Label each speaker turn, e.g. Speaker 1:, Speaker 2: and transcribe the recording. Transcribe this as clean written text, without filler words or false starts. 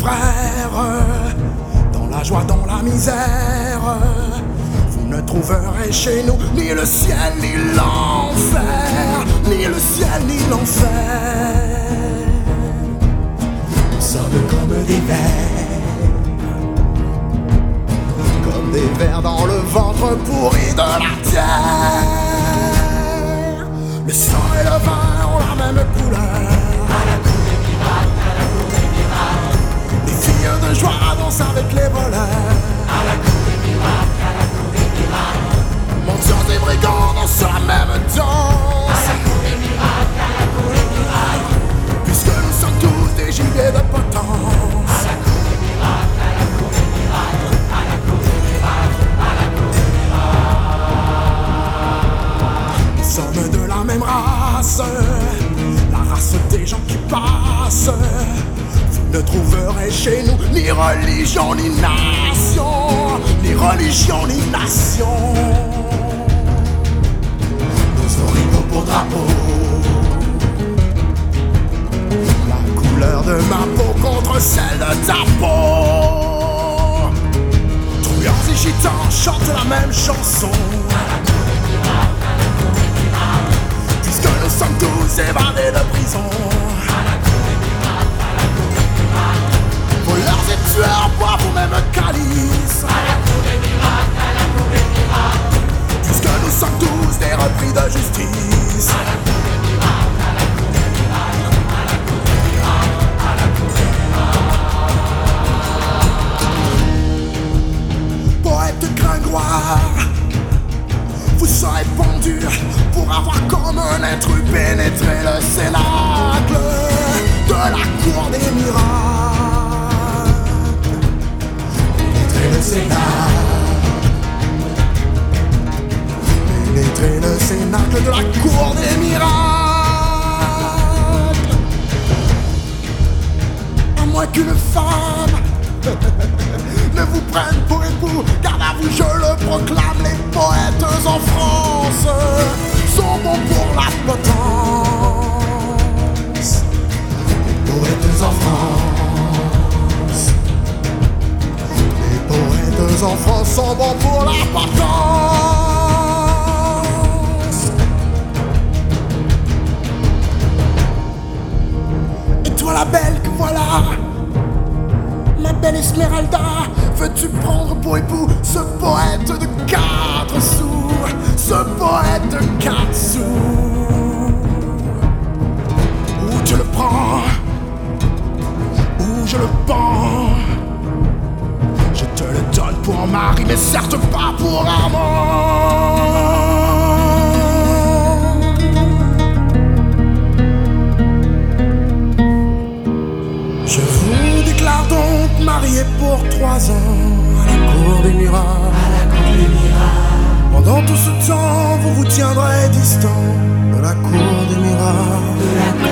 Speaker 1: frères, dans la joie, dans la misère. Vous ne trouverez chez nous ni le ciel, ni l'enfer, ni le ciel, ni l'enfer. Nous sommes comme des vers, comme des vers dans le ventre pourri de la terre. Le sang et le vin ont la même couleur. Les filles de joie dansent avec les voleurs. Mendiants et brigands dansent la même danse. Puisque nous sommes tous des gilets de potence. Nous sommes de la même race, la race des gens qui passent. Vous ne trouverez chez nous ni religion ni nation, ni religion ni nation. Nos oripeaux pour drapeau, la couleur de ma peau contre celle de ta peau. Trouillards et gitans chantent la même chanson. Puisque nous sommes tous évadés de prison. Voleurs et tueurs boivent au même calice. Puisque nous sommes tous des repris de justice. Poète gringoire, vous serez pendu pour avoir comme un intrus pénétré le cénacle de la cour des miracles. Pénétrer le cénacle, pénétrer le cénacle de la cour des miracles. À moins qu'une femme ne vous prenne pour époux, garde à vous, je le proclame, les poètes en France sont bons pour la potence. Les poètes en France, les poètes en France sont bons pour la potence. Et toi la belle que voilà, ma belle Esmeralda, veux-tu prendre pour époux ce poète de 4 sous, ce poète de 4 sous? Ou tu le prends, ou je le pends. Je te le donne pour mari, mais certes pas pour amant. Je vous déclare donc marié pour 3 ans à la cour des miracles. Pendant tout ce temps, vous vous tiendrez distant de la cour des miracles.